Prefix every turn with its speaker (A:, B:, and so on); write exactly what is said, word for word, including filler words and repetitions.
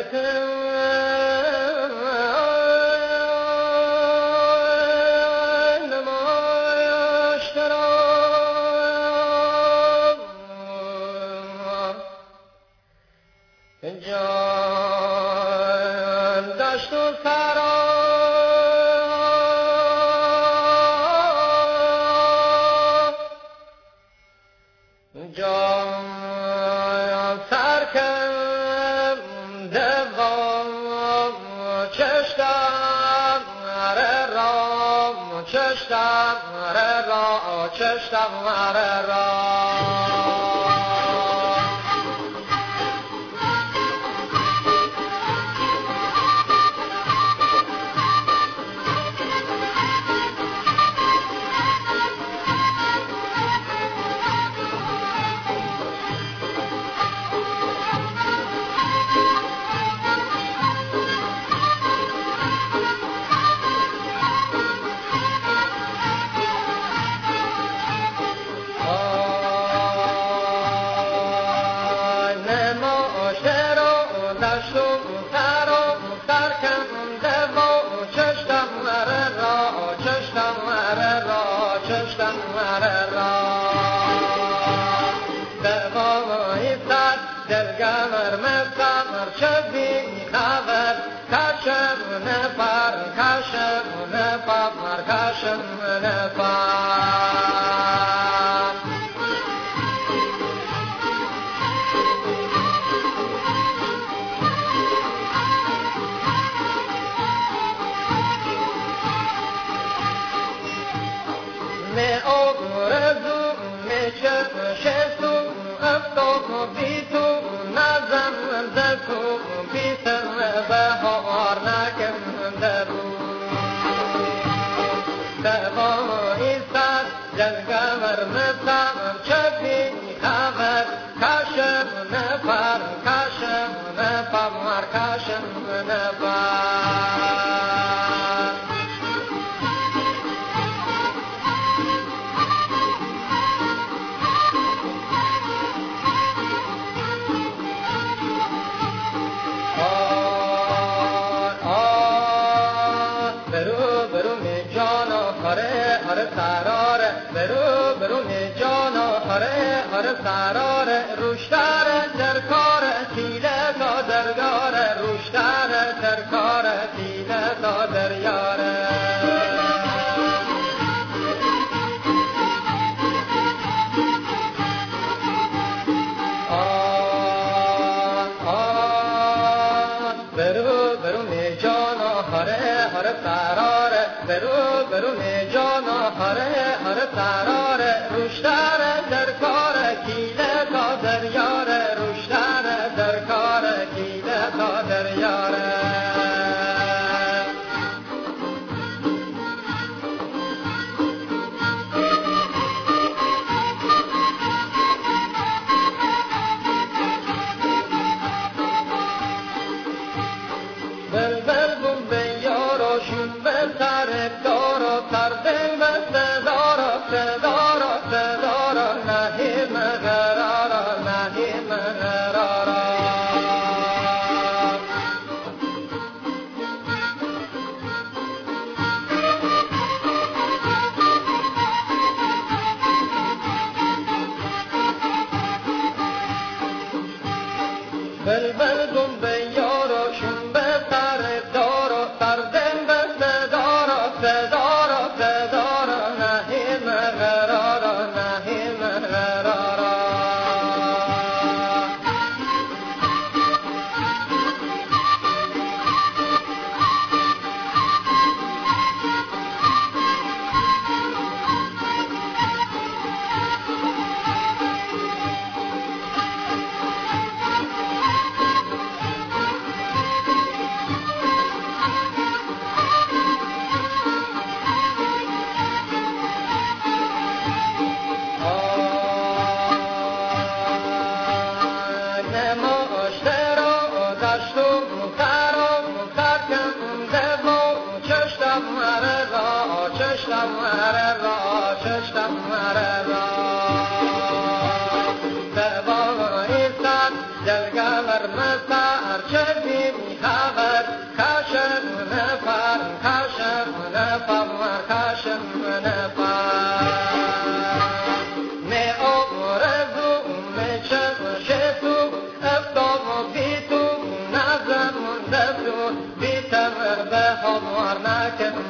A: جان دشت و سرا جان سرکنده و چشتم را چشتم را چشتم را دلگمر مستمر چه بی خبر کشم نفر کشم نفر کشم نفر می آرزو می چشم افتاد بی تو نظم دکو بی سر بهار نکنده بود دوایی سر جلگمر مستمر چه بی خبر کشم نفر کشم نفر کشم نفر سرار برو برو می جانا هره هره سرار روشتر در کار تیله تا درگار روشتر در کار تیله تا دریاره آه آه برو برو می جانا هره هره سرار برو برو می جانا هره هره سرار روشتر در کار کیله تا دریاره روشتر در کار کیله تا دریاره بلبل بوم به یارو شون به سر دارو سر دل بسته دارو صدارو صدارو نهیم قرارو نهیم قرارو بلبل بوم به یارو شون به سر دارو سر دل بسته دارو صدارو صدارو نهیم قرارو نهیم قرارو خبر کشم نفر کشم نفر کشم نفر می آرزو می چشم تو افتاد بی تو نظر دستو بی تمر به هموار نکن